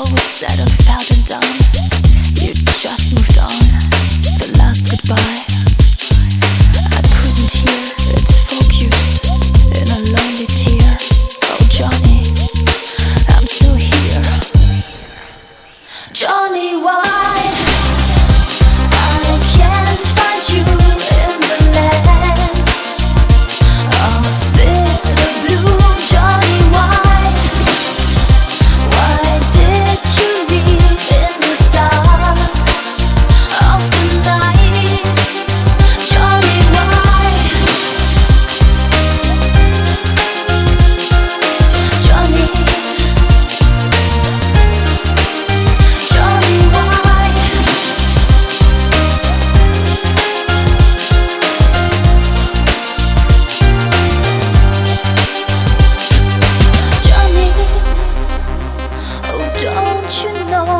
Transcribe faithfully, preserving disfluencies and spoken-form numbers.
was said and felt and done. You just moved on. The last goodbye I couldn't hear. It's focused in a lonely tear. Oh Johnny, I'm still here. Johnny, why I can't find you in the land of bitter blue? Johnny, why Why did you leave in the dark of the night? Johnny, why Johnny Johnny, why Johnny, oh don't you know